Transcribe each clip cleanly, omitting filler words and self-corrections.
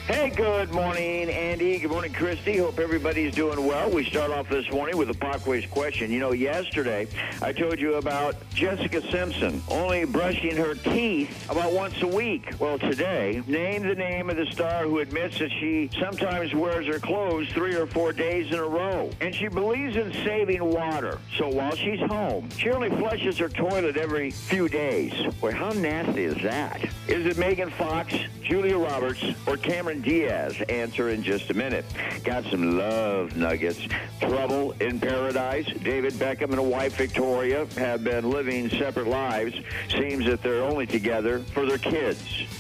Hey, good morning, Andy. Good morning, Christy. Hope everybody's doing well. We start off this morning with a pop quiz question. You know, yesterday I told you about Jessica Simpson only brushing her teeth about once a week. Well, today, name the name of the star who admits that she sometimes wears her clothes 3 or 4 days in a row. And she believes in saving water. So while she's home, she only flushes her toilet every few days. Boy, how nasty is that? Is it Megan Fox, Julia Roberts, or Cameron Diaz? Answer in just a minute. Got some love nuggets. Trouble in Paradise. David Beckham and wife Victoria have been living separate lives. Seems that they're only together for their kids.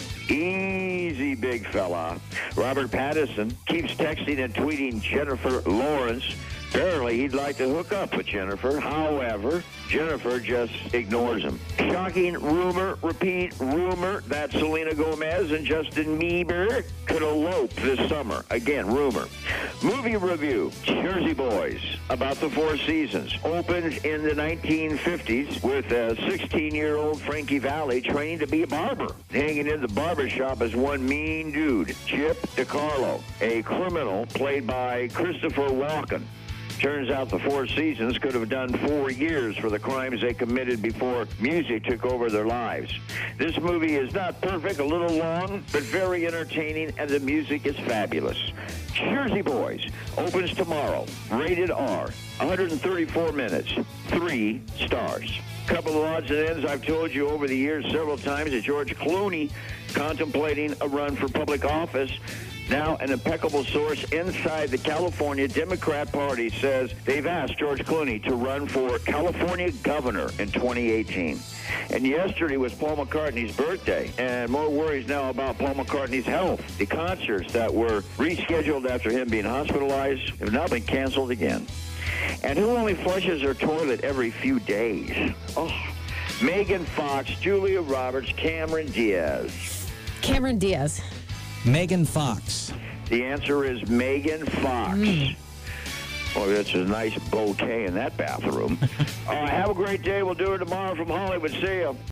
Easy, big fella. Robert Pattinson keeps texting and tweeting Jennifer Lawrence. Apparently, he'd like to hook up with Jennifer. However, Jennifer just ignores him. Shocking rumor, repeat rumor, that Selena Gomez and Justin Bieber could elope this summer. Again, rumor. Movie review, Jersey Boys, about the Four Seasons. Opened in the 1950s with a 16-year-old Frankie Valli training to be a barber. Hanging in the barber shop is one mean dude, Chip DiCarlo, a criminal played by Christopher Walken. Turns out the Four Seasons could have done 4 years for the crimes they committed before music took over their lives. This movie is not perfect, a little long, but very entertaining, and the music is fabulous. Jersey Boys opens tomorrow. Rated R. 134 minutes. 3 stars. Couple of odds and ends I've told you over the years several times that George Clooney contemplating a run for public office. Now, an impeccable source inside the California Democrat Party says they've asked George Clooney to run for California governor in 2018. And yesterday was Paul McCartney's birthday, and more worries now about Paul McCartney's health. The concerts that were rescheduled after him being hospitalized have now been canceled again. And who only flushes her toilet every few days? Oh, Megan Fox, Julia Roberts, Cameron Diaz. Cameron Diaz. Megan Fox. The answer is Megan Fox. Oh, that's a nice bouquet in that bathroom. Have a great day. We'll do it tomorrow from Hollywood. See you.